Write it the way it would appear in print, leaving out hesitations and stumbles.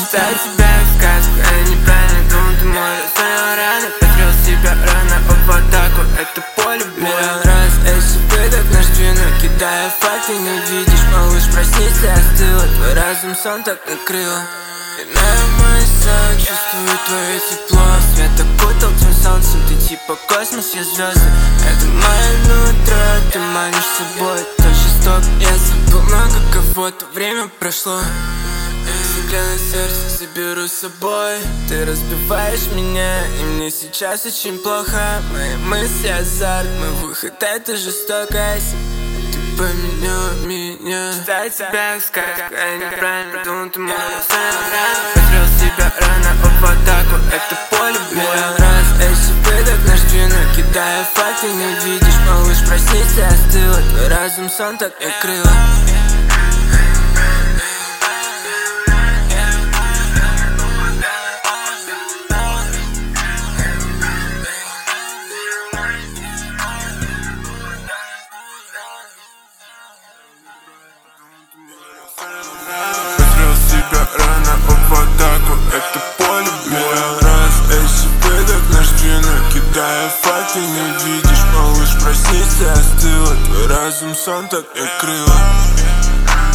Читаю тебя в сказку, я неправильно думал, ты мой раздвоил раны. Подрел себя рано в атаку, это поле миллион раз. SCP, так наш двинок, кидая факты, не видишь, малыш, проснись, ты остыла. Твой разум сон так накрыло. Иная мысль, чувствую твое тепло. Свет окутал твоим солнцем, ты типа космос, я звезды. Это мое нутро, ты манишь собой. То жесток, я забыл много кого-то, время прошло. Стеклянное сердце заберу с собой. Ты разбиваешь меня, и мне сейчас очень плохо. Мои мысли азарт, мой выход это жестокость. Ты поменял меня. Читаю тебя в сказку, я неправильно думал, ты мой рано. Подрел себя рано в атаку, это поле миллион раз. SCP, так наш двинок, кидая факты, не видишь, малыш, проснись, ты остыла. Твой разум сон так накрыло. Потерял себя рано в атаку, это поле миллион раз. SCP, так наш двинок, кидая факты, не видишь, малыш, проснись, ты остыла. Твой разум сон так накрыло.